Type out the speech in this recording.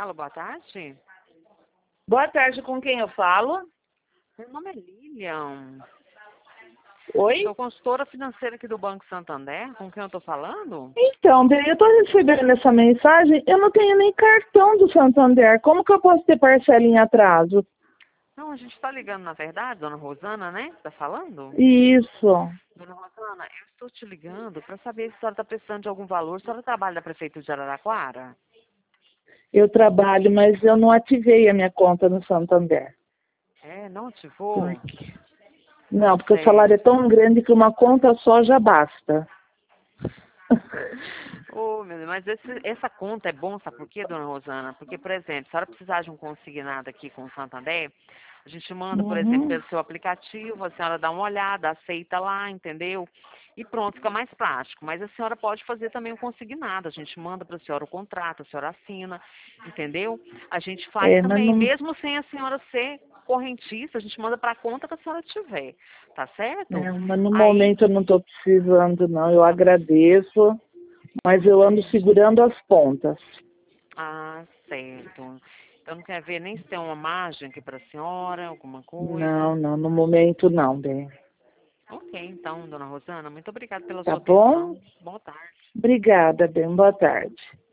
Alô, boa tarde. Boa tarde, com quem eu falo? Meu nome é Lilian. Oi? Sou consultora financeira aqui do Banco Santander. Com quem eu estou falando? Então, eu estou recebendo essa mensagem, eu não tenho nem cartão do Santander. Como que eu posso ter parcela em atraso? Não, a gente está ligando, na verdade, dona Rosana, né? Está falando? Isso. Dona Rosana, eu estou te ligando para saber se a senhora está precisando de algum valor. A senhora trabalha da Prefeitura de Araraquara? Eu trabalho, mas eu não ativei a minha conta no Santander. É, não ativou? Não, porque o Certo. salário é tão grande que uma conta só já basta. Ô, meu Deus, mas essa conta é bom, sabe por quê, dona Rosana? Porque, por exemplo, se a senhora precisar de um consignado aqui com o Santander, a gente manda, por exemplo, Uhum. pelo seu aplicativo, a senhora dá uma olhada, aceita lá, entendeu? E pronto, fica mais prático. Mas a senhora pode fazer também o consignado. A gente manda para a senhora o contrato, a senhora assina, entendeu? A gente faz É, mas também, não, mesmo sem a senhora ser correntista, a gente manda para a conta que a senhora tiver, tá certo? mas no Aí, momento eu não estou precisando, não. Eu agradeço, mas eu ando segurando as pontas. ah, certo. Então não quer ver nem se tem uma margem aqui para a senhora, alguma Não, coisa. não, no momento não, bem. Ok, então, dona Rosana, muito obrigada pela Tá sua bom? atenção. Boa tarde. Obrigada, bem. Boa tarde.